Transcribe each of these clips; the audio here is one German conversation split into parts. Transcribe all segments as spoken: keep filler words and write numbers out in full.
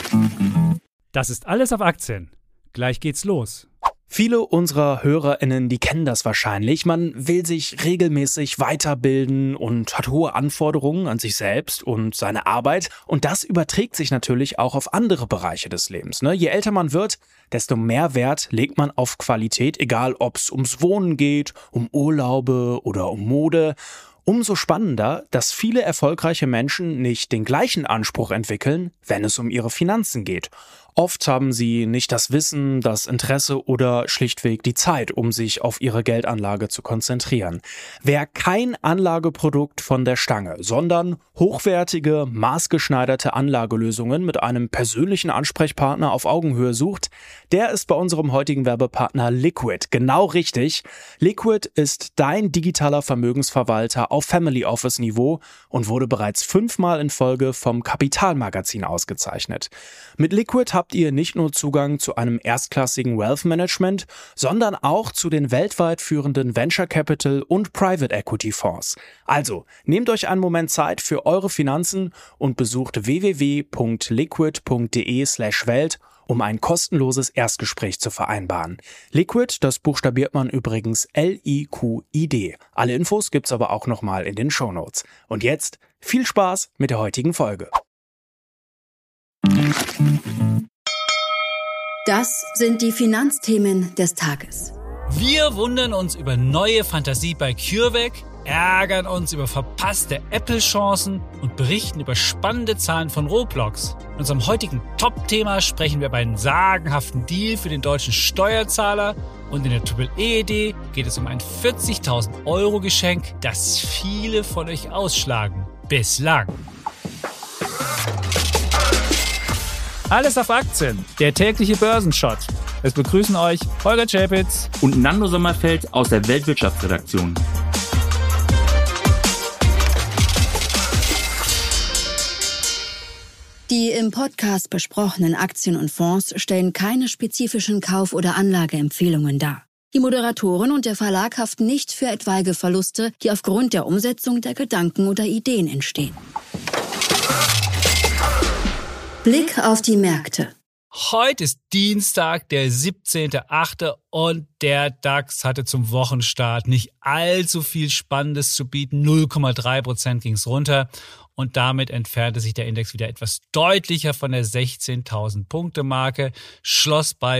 Das ist alles auf Aktien. Gleich geht's los. Viele unserer HörerInnen, die kennen das wahrscheinlich. Man will sich regelmäßig weiterbilden und hat hohe Anforderungen an sich selbst und seine Arbeit. Und das überträgt sich natürlich auch auf andere Bereiche des Lebens. Ne? Je älter man wird, desto mehr Wert legt man auf Qualität, egal ob es ums Wohnen geht, um Urlaube oder um Mode. Umso spannender, dass viele erfolgreiche Menschen nicht den gleichen Anspruch entwickeln, wenn es um ihre Finanzen geht. Oft haben sie nicht das Wissen, das Interesse oder schlichtweg die Zeit, um sich auf ihre Geldanlage zu konzentrieren. Wer kein Anlageprodukt von der Stange, sondern hochwertige, maßgeschneiderte Anlagelösungen mit einem persönlichen Ansprechpartner auf Augenhöhe sucht, der ist bei unserem heutigen Werbepartner Liquid genau richtig. Liquid ist dein digitaler Vermögensverwalter auf Family Office Niveau und wurde bereits fünfmal in Folge vom Kapital-Magazin ausgezeichnet. Mit Liquid habt ihr nicht nur Zugang zu einem erstklassigen Wealth Management, sondern auch zu den weltweit führenden Venture Capital und Private Equity Fonds. Also, nehmt euch einen Moment Zeit für eure Finanzen und besucht w w w punkt liquid punkt d e slash welt, um ein kostenloses Erstgespräch zu vereinbaren. Liquid, das buchstabiert man übrigens L I Q I D. Alle Infos gibt's aber auch nochmal in den Shownotes. Und jetzt viel Spaß mit der heutigen Folge. Das sind die Finanzthemen des Tages. Wir wundern uns über neue Fantasie bei CureVac, ärgern uns über verpasste Apple-Chancen und berichten über spannende Zahlen von Roblox. In unserem heutigen Top-Thema sprechen wir über einen sagenhaften Deal für den deutschen Steuerzahler und in der Triple E D geht es um ein vierzigtausend Euro Geschenk, das viele von euch ausschlagen. Bislang. Alles auf Aktien, der tägliche Börsenshot. Es begrüßen euch Holger Czapitz und Nando Sommerfeld aus der Weltwirtschaftsredaktion. Die im Podcast besprochenen Aktien und Fonds stellen keine spezifischen Kauf- oder Anlageempfehlungen dar. Die Moderatoren und der Verlag haften nicht für etwaige Verluste, die aufgrund der Umsetzung der Gedanken oder Ideen entstehen. Blick auf die Märkte. Heute ist Dienstag, der siebzehnter achte und der DAX hatte zum Wochenstart nicht allzu viel Spannendes zu bieten. null Komma drei Prozent ging es runter und damit entfernte sich der Index wieder etwas deutlicher von der sechzehntausend Punkte Marke, schloss bei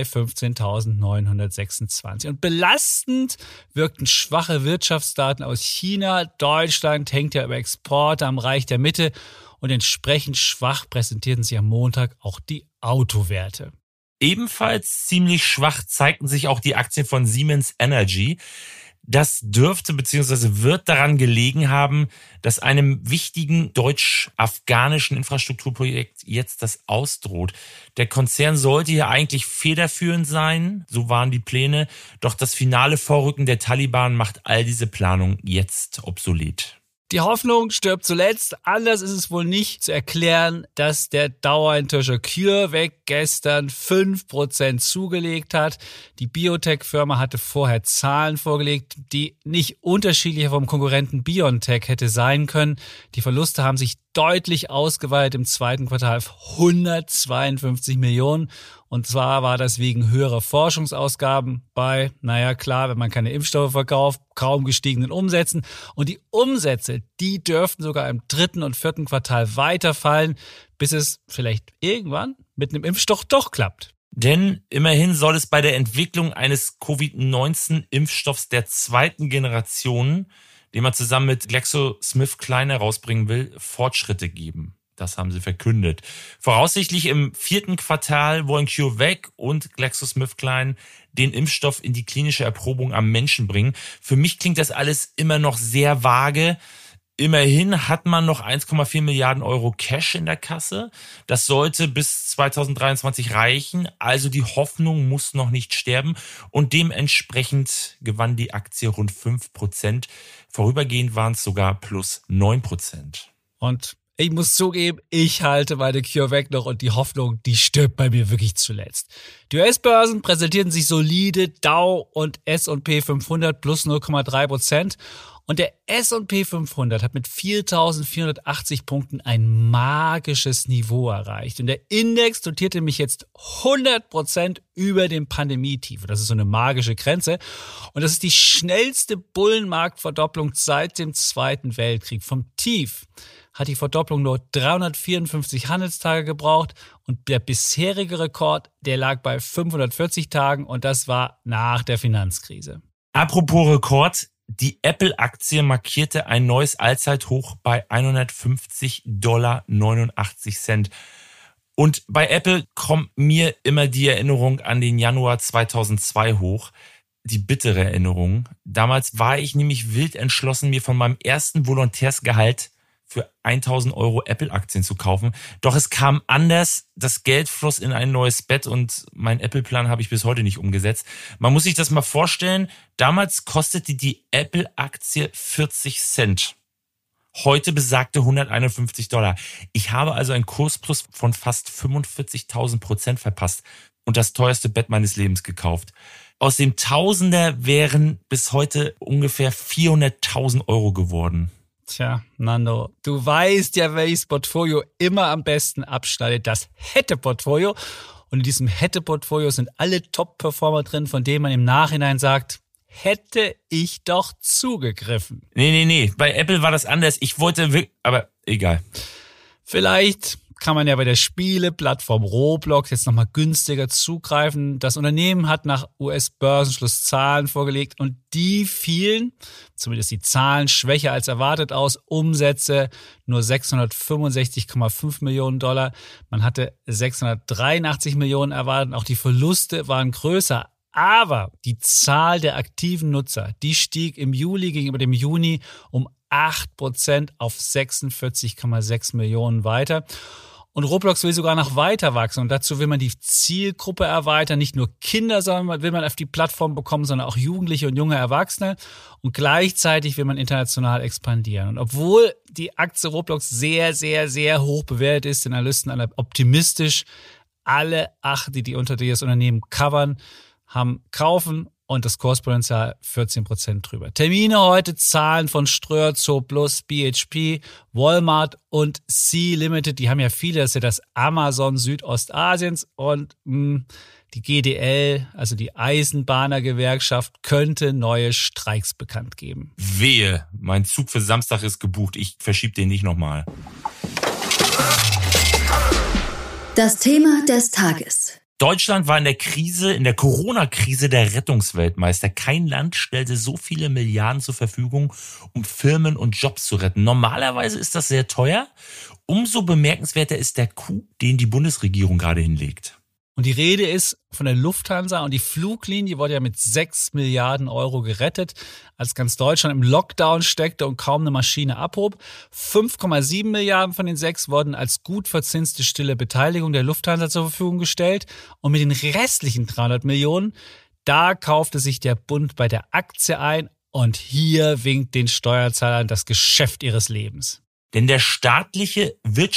fünfzehntausendneunhundertsechsundzwanzig. Und belastend wirkten schwache Wirtschaftsdaten aus China. Deutschland hängt ja über Exporte am Reich der Mitte. Und entsprechend schwach präsentierten sich am Montag auch die Autowerte. Ebenfalls ziemlich schwach zeigten sich auch die Aktien von Siemens Energy. Das dürfte bzw. wird daran gelegen haben, dass einem wichtigen deutsch-afghanischen Infrastrukturprojekt jetzt das ausdroht. Der Konzern sollte hier eigentlich federführend sein, so waren die Pläne, doch das finale Vorrücken der Taliban macht all diese Planung jetzt obsolet. Die Hoffnung stirbt zuletzt. Anders ist es wohl nicht zu erklären, dass der Dauerinteresser CureVac gestern fünf Prozent zugelegt hat. Die Biotech-Firma hatte vorher Zahlen vorgelegt, die nicht unterschiedlicher vom Konkurrenten BioNTech hätte sein können. Die Verluste haben sich deutlich ausgeweitet im zweiten Quartal auf hundertzweiundfünfzig Millionen. Und zwar war das wegen höherer Forschungsausgaben bei, naja klar, wenn man keine Impfstoffe verkauft, kaum gestiegenen Umsätzen. Und die Umsätze, die dürften sogar im dritten und vierten Quartal weiterfallen, bis es vielleicht irgendwann mit einem Impfstoff doch klappt. Denn immerhin soll es bei der Entwicklung eines Covid neunzehn Impfstoffs der zweiten Generation, den man zusammen mit GlaxoSmithKline herausbringen will, Fortschritte geben. Das haben sie verkündet. Voraussichtlich im vierten Quartal wollen CureVac und GlaxoSmithKline den Impfstoff in die klinische Erprobung am Menschen bringen. Für mich klingt das alles immer noch sehr vage. Immerhin hat man noch eins Komma vier Milliarden Euro Cash in der Kasse. Das sollte bis zweitausenddreiundzwanzig reichen. Also die Hoffnung muss noch nicht sterben. Und dementsprechend gewann die Aktie rund fünf Prozent. Vorübergehend waren es sogar plus neun Prozent. Und ich muss zugeben, ich halte meine CureVac noch und die Hoffnung, die stirbt bei mir wirklich zuletzt. Die U S-Börsen präsentierten sich solide, Dow und S und P fünfhundert plus null Komma drei Prozent. Und der S und P fünfhundert hat mit viertausendvierhundertachtzig Punkten ein magisches Niveau erreicht. Und der Index notierte nämlich jetzt hundert Prozent über dem Pandemietief. Das ist so eine magische Grenze. Und das ist die schnellste Bullenmarktverdopplung seit dem Zweiten Weltkrieg. Vom Tief hat die Verdopplung nur dreihundertvierundfünfzig Handelstage gebraucht und der bisherige Rekord, der lag bei fünfhundertvierzig Tagen und das war nach der Finanzkrise. Apropos Rekord, die Apple-Aktie markierte ein neues Allzeithoch bei hundertfünfzig Komma neunundachtzig Dollar. Und bei Apple kommt mir immer die Erinnerung an den Januar zweitausendzwei hoch. Die bittere Erinnerung. Damals war ich nämlich wild entschlossen, mir von meinem ersten Volontärsgehalt für tausend Euro Apple-Aktien zu kaufen. Doch es kam anders. Das Geld floss in ein neues Bett und meinen Apple-Plan habe ich bis heute nicht umgesetzt. Man muss sich das mal vorstellen. Damals kostete die Apple-Aktie vierzig Cent. Heute besagte hunderteinundfünfzig Dollar. Ich habe also einen Kursplus von fast fünfundvierzigtausend Prozent verpasst und das teuerste Bett meines Lebens gekauft. Aus dem Tausender wären bis heute ungefähr vierhunderttausend Euro geworden. Tja, Nando, du weißt ja, welches Portfolio immer am besten abschneidet. Das Hätte-Portfolio. Und in diesem Hätte-Portfolio sind alle Top-Performer drin, von denen man im Nachhinein sagt, hätte ich doch zugegriffen. Nee, nee, nee. Bei Apple war das anders. Ich wollte wirklich, aber egal. Vielleicht kann man ja bei der Spieleplattform Roblox jetzt nochmal günstiger zugreifen. Das Unternehmen hat nach U S-Börsenschluss Zahlen vorgelegt und die fielen, zumindest die Zahlen, schwächer als erwartet aus. Umsätze nur sechshundertfünfundsechzig Komma fünf Millionen Dollar. Man hatte sechshundertdreiundachtzig Millionen erwartet. Auch die Verluste waren größer. Aber die Zahl der aktiven Nutzer, die stieg im Juli gegenüber dem Juni um acht Prozent auf sechsundvierzig Komma sechs Millionen weiter. Und Roblox will sogar noch weiter wachsen. Und dazu will man die Zielgruppe erweitern. Nicht nur Kinder sondern will man auf die Plattform bekommen, sondern auch Jugendliche und junge Erwachsene. Und gleichzeitig will man international expandieren. Und obwohl die Aktie Roblox sehr, sehr, sehr hoch bewertet ist, sind Analysten alle optimistisch. Alle acht, die die unter das Unternehmen covern, haben kaufen und das Kurspotenzial vierzehn Prozent drüber. Termine heute, Zahlen von Ströer, Zooplus, B H P, Walmart und Sea Limited. Die haben ja viele, das ist ja das Amazon Südostasiens und mh, die G D L, also die Eisenbahnergewerkschaft, könnte neue Streiks bekannt geben. Wehe, mein Zug für Samstag ist gebucht. Ich verschiebe den nicht nochmal. Das Thema des Tages. Deutschland war in der Krise, in der Corona-Krise der Rettungsweltmeister. Kein Land stellte so viele Milliarden zur Verfügung, um Firmen und Jobs zu retten. Normalerweise ist das sehr teuer. Umso bemerkenswerter ist der Coup, den die Bundesregierung gerade hinlegt. Und die Rede ist von der Lufthansa und die Fluglinie wurde ja mit sechs Milliarden Euro gerettet, als ganz Deutschland im Lockdown steckte und kaum eine Maschine abhob. fünf Komma sieben Milliarden von den sechs wurden als gut verzinste stille Beteiligung der Lufthansa zur Verfügung gestellt. Und mit den restlichen dreihundert Millionen, da kaufte sich der Bund bei der Aktie ein und hier winkt den Steuerzahlern das Geschäft ihres Lebens. Denn der staatliche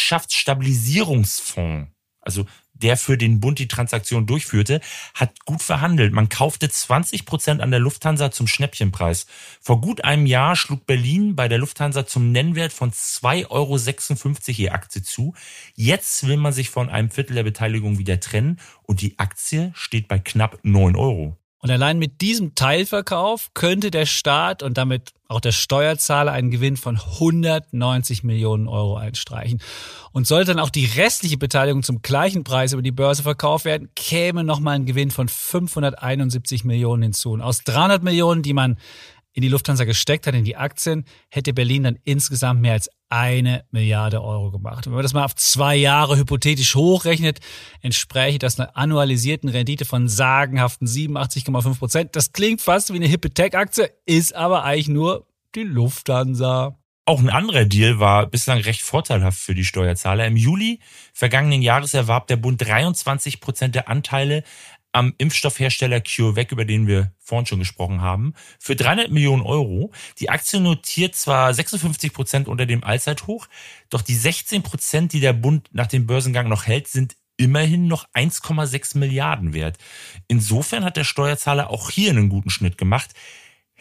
Wirtschaftsstabilisierungsfonds, also der für den Bund die Transaktion durchführte, hat gut verhandelt. Man kaufte zwanzig Prozent an der Lufthansa zum Schnäppchenpreis. Vor gut einem Jahr schlug Berlin bei der Lufthansa zum Nennwert von zwei Euro sechsundfünfzig je Aktie zu. Jetzt will man sich von einem Viertel der Beteiligung wieder trennen und die Aktie steht bei knapp neun Euro. Und allein mit diesem Teilverkauf könnte der Staat und damit auch der Steuerzahler einen Gewinn von hundertneunzig Millionen Euro einstreichen. Und sollte dann auch die restliche Beteiligung zum gleichen Preis über die Börse verkauft werden, käme nochmal ein Gewinn von fünfhunderteinundsiebzig Millionen hinzu. Und aus dreihundert Millionen, die man in die Lufthansa gesteckt hat, in die Aktien, hätte Berlin dann insgesamt mehr als eine Milliarde Euro gemacht. Und wenn man das mal auf zwei Jahre hypothetisch hochrechnet, entspräche das einer annualisierten Rendite von sagenhaften siebenundachtzig Komma fünf Prozent. Das klingt fast wie eine hippe Tech-Aktie, ist aber eigentlich nur die Lufthansa. Auch ein anderer Deal war bislang recht vorteilhaft für die Steuerzahler. Im Juli vergangenen Jahres erwarb der Bund dreiundzwanzig Prozent der Anteile am Impfstoffhersteller CureVac, über den wir vorhin schon gesprochen haben, für dreihundert Millionen Euro. Die Aktie notiert zwar sechsundfünfzig Prozent unter dem Allzeithoch, doch die sechzehn Prozent, die der Bund nach dem Börsengang noch hält, sind immerhin noch eins Komma sechs Milliarden wert. Insofern hat der Steuerzahler auch hier einen guten Schnitt gemacht.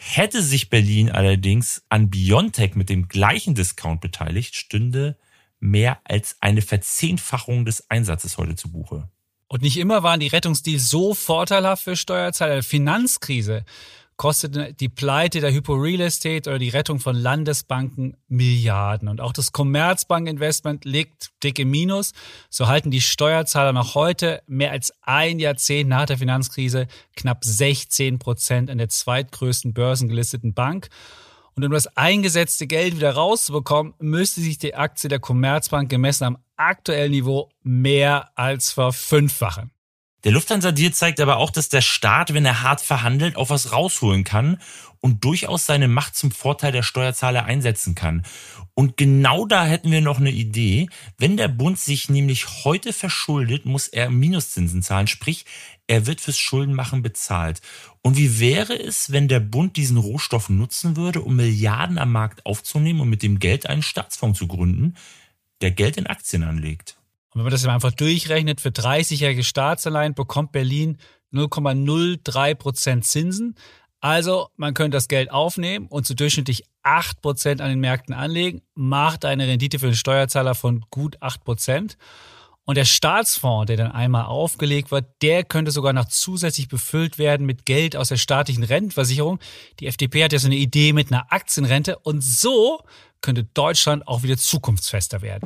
Hätte sich Berlin allerdings an BioNTech mit dem gleichen Discount beteiligt, stünde mehr als eine Verzehnfachung des Einsatzes heute zu Buche. Und nicht immer waren die Rettungsdeals so vorteilhaft für Steuerzahler. Die Finanzkrise kostete die Pleite der Hypo Real Estate oder die Rettung von Landesbanken Milliarden. Und auch das Commerzbank-Investment liegt dick im Minus. So halten die Steuerzahler noch heute mehr als ein Jahrzehnt nach der Finanzkrise knapp sechzehn Prozent an der zweitgrößten börsengelisteten Bank. Und um das eingesetzte Geld wieder rauszubekommen, müsste sich die Aktie der Commerzbank gemessen am aktuellen Niveau mehr als verfünffachen. Der Lufthansa-Deal zeigt aber auch, dass der Staat, wenn er hart verhandelt, auch was rausholen kann und durchaus seine Macht zum Vorteil der Steuerzahler einsetzen kann. Und genau da hätten wir noch eine Idee. Wenn der Bund sich nämlich heute verschuldet, muss er Minuszinsen zahlen, sprich, er wird fürs Schuldenmachen bezahlt. Und wie wäre es, wenn der Bund diesen Rohstoff nutzen würde, um Milliarden am Markt aufzunehmen und mit dem Geld einen Staatsfonds zu gründen, der Geld in Aktien anlegt? Und wenn man das einfach durchrechnet, für dreißigjährige Staatsanleihen bekommt Berlin null Komma null drei Prozent Zinsen. Also man könnte das Geld aufnehmen und zu durchschnittlich acht Prozent an den Märkten anlegen, macht eine Rendite für den Steuerzahler von gut acht Prozent. Und der Staatsfonds, der dann einmal aufgelegt wird, der könnte sogar noch zusätzlich befüllt werden mit Geld aus der staatlichen Rentenversicherung. Die F D P hat ja so eine Idee mit einer Aktienrente und so könnte Deutschland auch wieder zukunftsfester werden.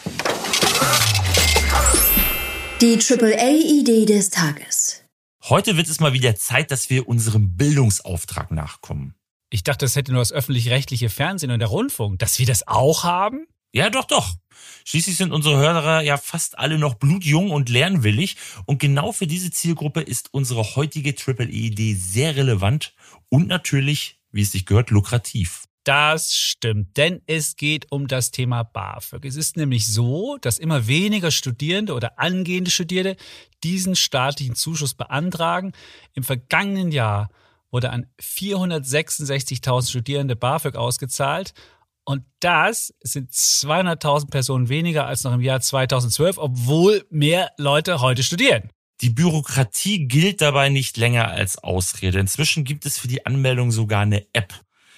Die Triple A-Idee des Tages. Heute wird es mal wieder Zeit, dass wir unserem Bildungsauftrag nachkommen. Ich dachte, das hätte nur das öffentlich-rechtliche Fernsehen und der Rundfunk, dass wir das auch haben? Ja, doch, doch. Schließlich sind unsere Hörer ja fast alle noch blutjung und lernwillig. Und genau für diese Zielgruppe ist unsere heutige Triple A-Idee sehr relevant und natürlich, wie es sich gehört, lukrativ. Das stimmt, denn es geht um das Thema BAföG. Es ist nämlich so, dass immer weniger Studierende oder angehende Studierende diesen staatlichen Zuschuss beantragen. Im vergangenen Jahr wurde an vierhundertsechsundsechzigtausend Studierende BAföG ausgezahlt. Und das sind zweihunderttausend Personen weniger als noch im Jahr zweitausendzwölf, obwohl mehr Leute heute studieren. Die Bürokratie gilt dabei nicht länger als Ausrede. Inzwischen gibt es für die Anmeldung sogar eine App.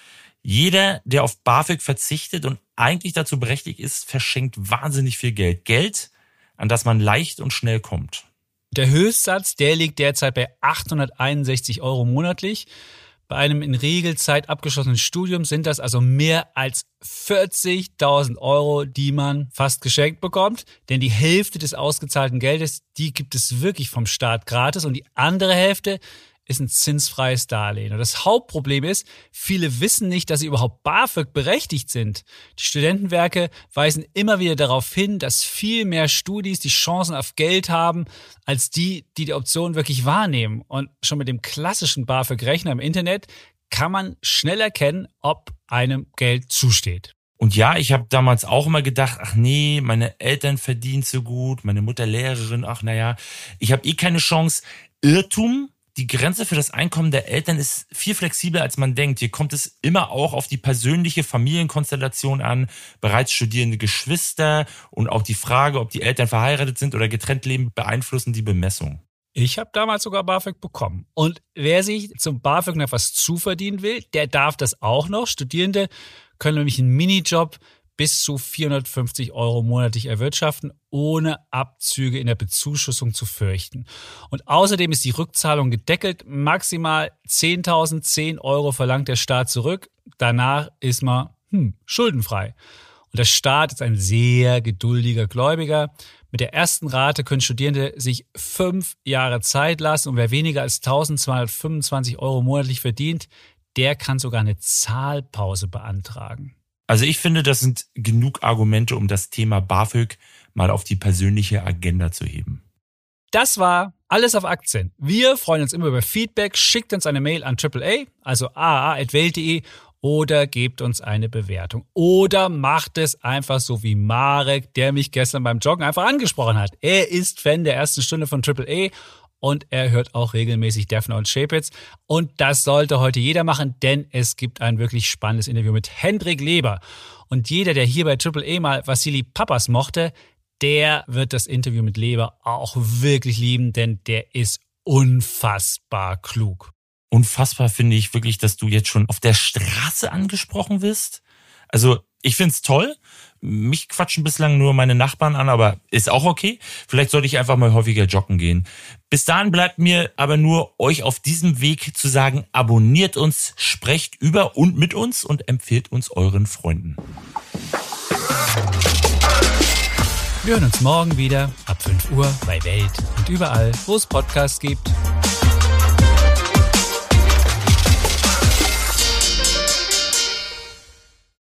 Jeder, der auf BAföG verzichtet und eigentlich dazu berechtigt ist, verschenkt wahnsinnig viel Geld. Geld, an das man leicht und schnell kommt. Der Höchstsatz, der liegt derzeit bei achthunderteinundsechzig Euro monatlich. Bei einem in Regelzeit abgeschlossenen Studium sind das also mehr als vierzigtausend Euro, die man fast geschenkt bekommt. Denn die Hälfte des ausgezahlten Geldes, die gibt es wirklich vom Staat gratis und die andere Hälfte ist ein zinsfreies Darlehen. Und das Hauptproblem ist, viele wissen nicht, dass sie überhaupt BAföG berechtigt sind. Die Studentenwerke weisen immer wieder darauf hin, dass viel mehr Studis die Chancen auf Geld haben, als die, die die Option wirklich wahrnehmen. Und schon mit dem klassischen BAföG-Rechner im Internet kann man schnell erkennen, ob einem Geld zusteht. Und ja, ich habe damals auch immer gedacht, ach nee, meine Eltern verdienen so gut, meine Mutter Lehrerin, ach naja, ich habe eh keine Chance. Irrtum. Die Grenze für das Einkommen der Eltern ist viel flexibler, als man denkt. Hier kommt es immer auch auf die persönliche Familienkonstellation an, bereits studierende Geschwister und auch die Frage, ob die Eltern verheiratet sind oder getrennt leben, beeinflussen die Bemessung. Ich habe damals sogar BAföG bekommen. Und wer sich zum BAföG noch was zuverdienen will, der darf das auch noch. Studierende können nämlich einen Minijob bis zu vierhundertfünfzig Euro monatlich erwirtschaften, ohne Abzüge in der Bezuschussung zu fürchten. Und außerdem ist die Rückzahlung gedeckelt. Maximal zehntausendzehn Euro verlangt der Staat zurück. Danach ist man hm, schuldenfrei. Und der Staat ist ein sehr geduldiger Gläubiger. Mit der ersten Rate können Studierende sich fünf Jahre Zeit lassen. Und wer weniger als eintausendzweihundertfünfundzwanzig Euro monatlich verdient, der kann sogar eine Zahlpause beantragen. Also ich finde, das sind genug Argumente, um das Thema BAföG mal auf die persönliche Agenda zu heben. Das war Alles auf Aktien. Wir freuen uns immer über Feedback. Schickt uns eine Mail an Triple A, also a a at welt punkt de oder gebt uns eine Bewertung. Oder macht es einfach so wie Marek, der mich gestern beim Joggen einfach angesprochen hat. Er ist Fan der ersten Stunde von Triple A und er hört auch regelmäßig Defner und Chapitz. Und das sollte heute jeder machen, denn es gibt ein wirklich spannendes Interview mit Hendrik Leber. Und jeder, der hier bei Triple A mal Vassili Pappas mochte, der wird das Interview mit Leber auch wirklich lieben, denn der ist unfassbar klug. unfassbar finde ich wirklich, dass du jetzt schon auf der Straße angesprochen wirst. Also ich find's toll. Mich quatschen bislang nur meine Nachbarn an, aber ist auch okay. Vielleicht sollte ich einfach mal häufiger joggen gehen. Bis dahin bleibt mir aber nur, euch auf diesem Weg zu sagen, abonniert uns, sprecht über und mit uns und empfehlt uns euren Freunden. Wir hören uns morgen wieder ab fünf Uhr bei Welt und überall, wo es Podcasts gibt.